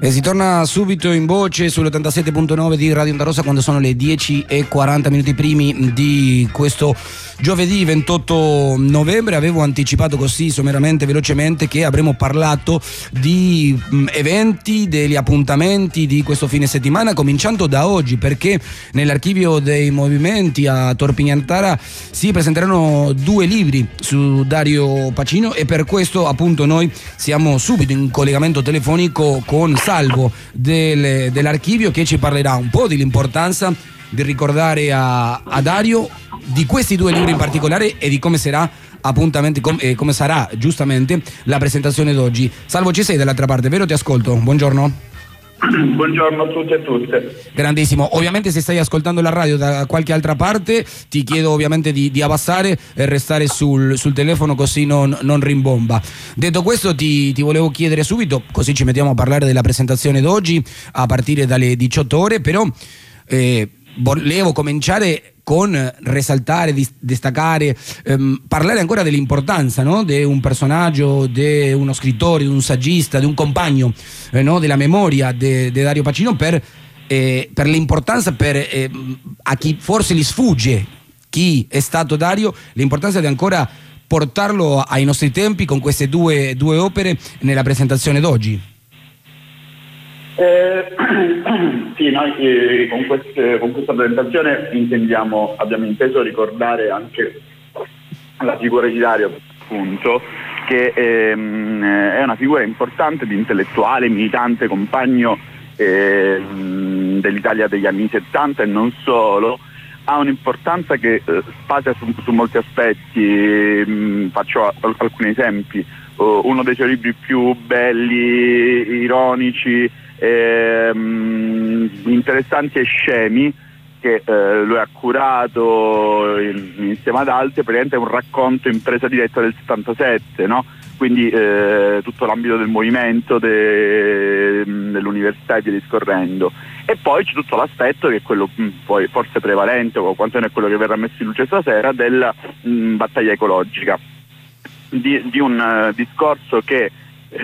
E si torna subito in voce sull'87.9 di Radio Onda Rossa quando sono le 10:40 primi di questo giovedì 28 novembre. Avevo anticipato così sommeramente, velocemente, che avremmo parlato di eventi, degli appuntamenti di questo fine settimana, cominciando da oggi, perché nell'archivio dei movimenti a Tor Pignatara si presenteranno 2 libri su Dario Pacino, e per questo appunto noi siamo subito in collegamento telefonico con Salvo dell'archivio, che ci parlerà un po' dell'importanza di ricordare a Dario, di questi 2 libri in particolare, e di come sarà come sarà giustamente la presentazione d'oggi. Salvo, ci sei dall'altra parte, vero? Ti ascolto, buongiorno. Buongiorno a tutti e tutte. Grandissimo. Ovviamente se stai ascoltando la radio da qualche altra parte ti chiedo ovviamente di abbassare e restare sul telefono, così non rimbomba. Detto questo, ti volevo chiedere subito, così ci mettiamo a parlare della presentazione d'oggi a partire dalle 18 ore, però volevo cominciare con risaltare, destaccare, parlare ancora dell'importanza, no? Di un personaggio, di uno scrittore, di un saggista, di un compagno, no? Della memoria di Dario Pacino, per l'importanza, a chi forse gli sfugge chi è stato Dario, l'importanza di ancora portarlo ai nostri tempi con queste due opere nella presentazione d'oggi. Sì, noi con questa presentazione abbiamo inteso ricordare anche la figura di Dario, appunto, che è una figura importante, di intellettuale, militante, compagno dell'Italia degli anni 70 e non solo. Ha un'importanza che spazia su molti aspetti. Faccio alcuni esempi. Uno dei suoi libri più belli, ironici, interessanti e scemi, che lui ha curato insieme ad altri, praticamente è un racconto in presa diretta del 77, no? Quindi tutto l'ambito del movimento, dell'università e via discorrendo. E poi c'è tutto l'aspetto, che è quello poi forse prevalente, o quantomeno è quello che verrà messo in luce stasera, della battaglia ecologica, di un discorso che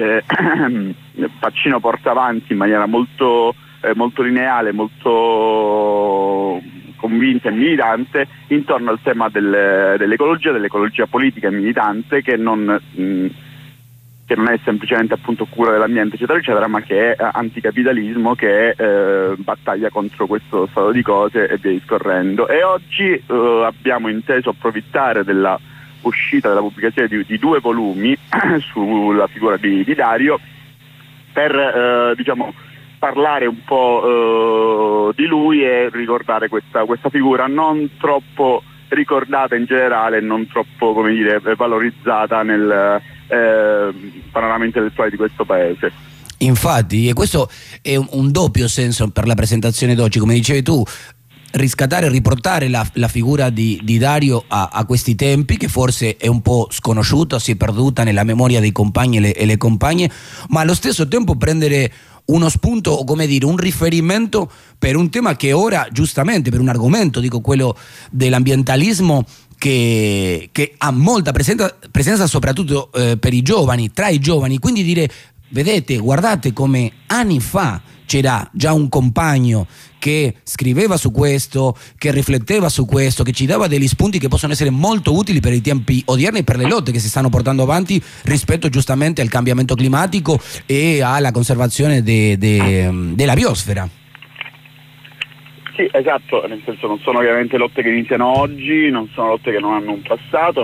Pacino porta avanti in maniera molto lineare, molto convinta e militante, intorno al tema dell'ecologia politica e militante, che non è semplicemente appunto cura dell'ambiente eccetera eccetera, ma che è anticapitalismo, che è battaglia contro questo stato di cose e via discorrendo. E oggi abbiamo inteso approfittare della uscita, della pubblicazione di 2 volumi sulla figura di Dario, per parlare un po' di lui e ricordare questa figura non troppo ricordata in generale, non troppo, come dire, valorizzata nel panorama intellettuale di questo paese. Infatti, e questo è un doppio senso per la presentazione d'oggi, come dicevi tu, riscattare e riportare la figura di Dario a questi tempi, che forse è un po' sconosciuta, si è perduta nella memoria dei compagni e le compagne, ma allo stesso tempo prendere uno spunto, o come dire, un riferimento per un tema che ora, giustamente, per un argomento, dico quello dell'ambientalismo, che ha molta presenza soprattutto per i giovani, tra i giovani. Quindi dire, vedete, guardate come anni fa c'era già un compagno che scriveva su questo, che rifletteva su questo, che ci dava degli spunti che possono essere molto utili per i tempi odierni e per le lotte che si stanno portando avanti rispetto giustamente al cambiamento climatico e alla conservazione della biosfera. Sì, esatto, nel senso, non sono ovviamente lotte che iniziano oggi, non sono lotte che non hanno un passato,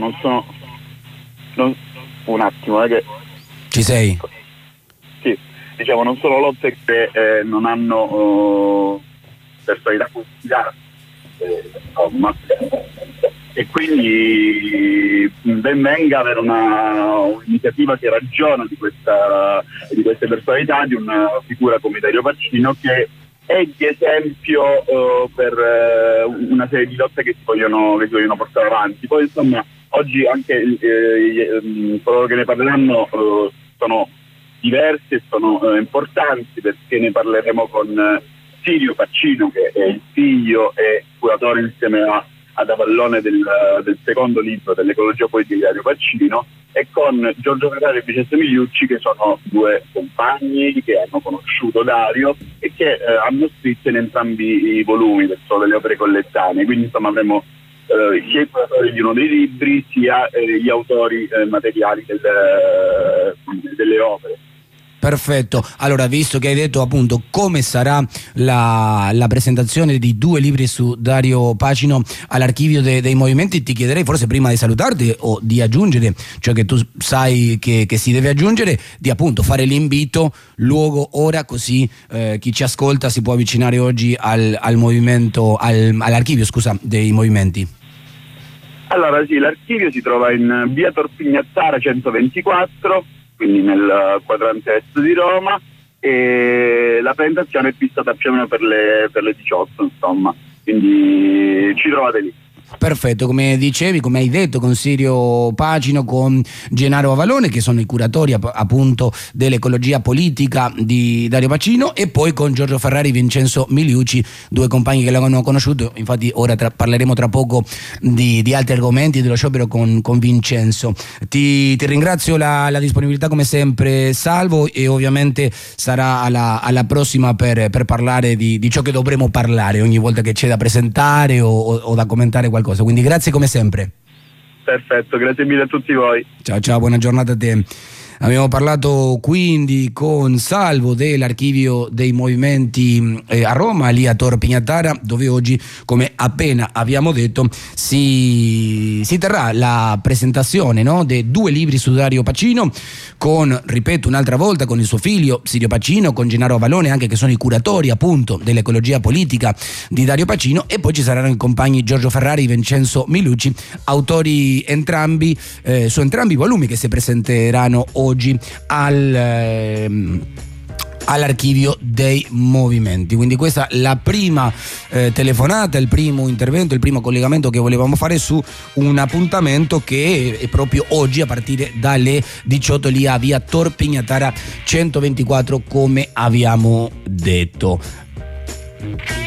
un attimo, che... Ci sei? Sì, diciamo, non sono lotte che non hanno personalità considerate, insomma, e quindi ben venga avere un'iniziativa che ragiona di queste personalità, di una figura come Dario Pacino, che è di esempio per una serie di lotte che si vogliono portare avanti. Poi insomma oggi anche coloro che ne parleranno sono diversi e sono importanti, perché ne parleremo con Sirio Pacino, che è il figlio e curatore insieme ad Avallone del secondo libro dell'ecologia politica di Dario Pacino, e con Giorgio Ferrari e Vincenzo Miliucci, che sono due compagni che hanno conosciuto Dario e che hanno scritto in entrambi i volumi del Sole delle opere collettanee. Quindi insomma avremo sia i curatori di uno dei libri sia gli autori materiali delle opere. Perfetto, allora visto che hai detto appunto come sarà la presentazione di 2 libri su Dario Pacino all'Archivio dei Movimenti, ti chiederei forse prima di salutarti o di aggiungere, cioè che tu sai che si deve aggiungere, di appunto fare l'invito, luogo, ora, così chi ci ascolta si può avvicinare oggi al movimento, all'Archivio dei Movimenti. Allora sì, l'archivio si trova in via Torpignattara 124, quindi nel quadrante est di Roma, e la presentazione è fissata più o meno per le 18, insomma, quindi ci trovate lì. Perfetto, come dicevi, come hai detto, con Sirio Pacino, con Gennaro Avalone, che sono i curatori appunto dell'ecologia politica di Dario Pacino, e poi con Giorgio Ferrari e Vincenzo Miliucci, 2 compagni che l'hanno conosciuto. Infatti ora parleremo tra poco di altri argomenti dello sciopero con Vincenzo. Ti ringrazio la disponibilità come sempre, Salvo, e ovviamente sarà alla prossima per parlare di ciò che dovremo parlare ogni volta che c'è da presentare o da commentare qualcosa. Quindi grazie come sempre. Perfetto, grazie mille a tutti voi. Ciao, buona giornata a te. Abbiamo parlato quindi con Salvo dell'Archivio dei Movimenti a Roma, lì a Tor Pignattara, dove oggi, come appena abbiamo detto, si terrà la presentazione, no, dei 2 libri su Dario Pacino, con, ripeto un'altra volta, con il suo figlio Sirio Pacino, con Gennaro Avalone, anche, che sono i curatori appunto dell'ecologia politica di Dario Pacino, e poi ci saranno i compagni Giorgio Ferrari e Vincenzo Miliucci, autori entrambi su entrambi i volumi, che si presenteranno oggi all'Archivio dei Movimenti. Quindi questa è la prima telefonata, il primo intervento, il primo collegamento che volevamo fare su un appuntamento che è proprio oggi a partire dalle 18 lì a via Tor Pignattara 124, come abbiamo detto.